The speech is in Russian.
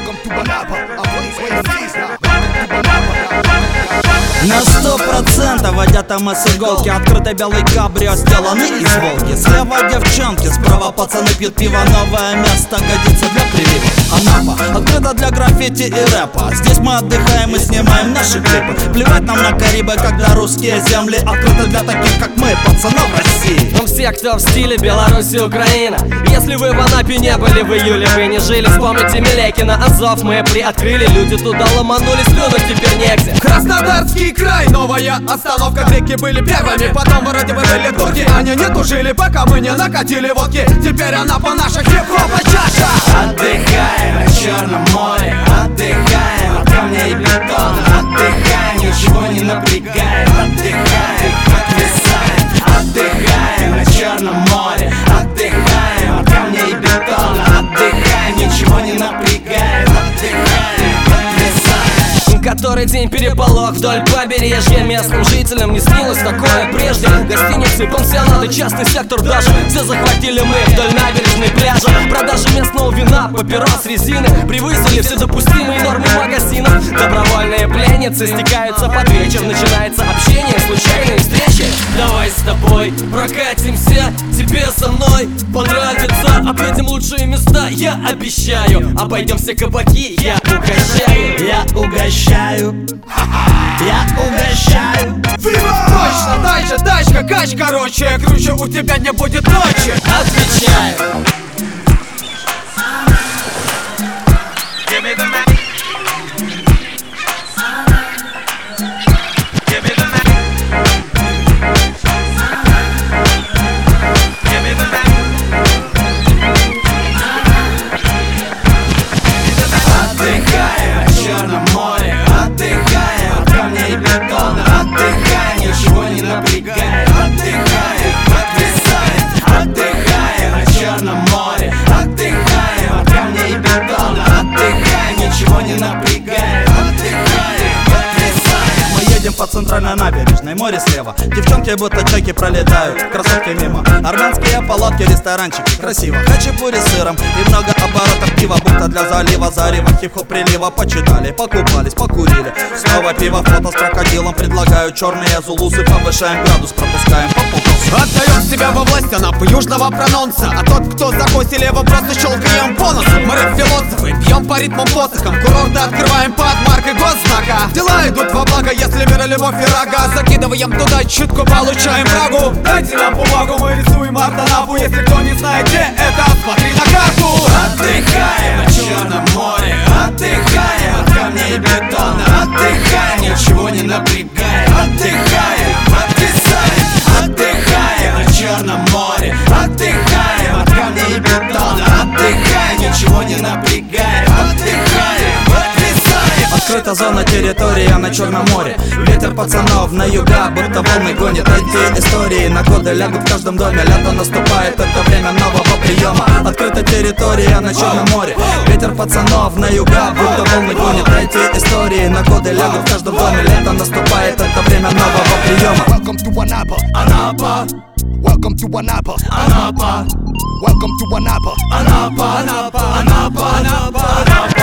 На 100% водя там с иголки. Открытый белый кабрио, сделаны из волки. Слева девчонки, справа пацаны пьют пиво. Новое место годится для привива. Анапа открыта для граффити и рэпа. Здесь мы отдыхаем и снимаем наши клипы. Плевать нам на Карибы, когда русские земли открыты для таких, как мы, пацанов России. Ну все, кто в стиле Беларусь и Украина. Если вы в Анапе не были в июле, вы не жили. Вспомните Милекина, Азов мы приоткрыли. Люди туда ломанулись, плюнуть теперь негде. Краснодарский край, новая остановка. Греки были первыми, потом вроде бы были турки. Они не тужили, пока мы не накатили водки. Теперь она по наша хип-хопа чаша. Отдыхаем на Черном море, отдыхаем от камня и бетона. Отдыхаем, ничего не напрягает. Отдыхаем, отвисаем. Отдыхаем на Черном море, отдыхаем от камня и бетона. Отдыхаем, ничего не напрягает. Отдыхаем, отвисаем. Который день переполох вдоль побережья. Местным жителям не снилось такое прежде. Гостиницы, пансионаты, частный сектор даже. Все захватили мы вдоль набережной пляжа. Продажи местного вина, папирос, резины превысили все допустимые нормы магазинов. Добровольные пленницы стекаются под вечер. Начинается общение, случайные встречи. Давай с тобой прокатимся, тебе со мной понравится. Объедем лучшие места, я обещаю. Обойдем все кабаки, я угощаю. Я угощаю, я угощаю. Точно, дальше, тачка, кач, короче. Круче у тебя не будет ночи. Отвечаю. Отдыхаем на Черном море, отдыхаем от камня и бетона. Отдыхаем, ничего не напрягает. Отдыхаем, отвисаем. Отдыхаем на Черном море, отдыхаем от камня и бетона. Отдыхаем, ничего не напрягает. Отдыхаем, отвисаем. Мы едем по центральной набережной, море слева. Девчонки будто чайки пролетают, красотки мимо. Армянские палатки, ресторанчики, красиво. Хачапури с сыром и много оборотов пива. Будто для залива, зарива, хип-хоп прилива. Почитали, покупались, покурили. Снова пиво, фото с крокодилом. Предлагаю черные зулусы, повышаем градус, пропускаем по полтосу. Отдаем себя во власть Анапы южного прононса. А тот, кто закосили его, просто щелкаем по носу. Мы рэп-философы, бьем по ритмам посохом. Курорты открываем под маркой госзнака. Дела идут во благо, если мир, любовь и рога. Закидываем туда чутку, получаем брагу. Дайте нам бумагу, мы рисуем Анапу. Если кто не знает, где это, смотри на карту. Отдыхаем на Черном море, отдыхаем от камня и бетона. Отдыхаем, ничего не напрягает. Отдыхаем, отвисаем. Отдыхаем на Черном море, отдыхаем от камня и бетона. Отдыхаем, ничего не напрягает. Отдыхаем, отвисаем. Открыта зона, территория на Черном море. Ветер пацанов на юга, будто волны гонит. Эти истории на годы лягут в каждом доме. Лето наступает, это время нового приема. Открыта территория на Черном море. Ветер пацанов на юга, будто волны гонит. Эти истории на годы лягут в каждом доме. Лето наступает, это время нового приема. Welcome to Anapa, Анапа, welcome to Anapa, Анапа, welcome to Anapa. Анапа, Анапа, Анапа, Анапа, Анапа.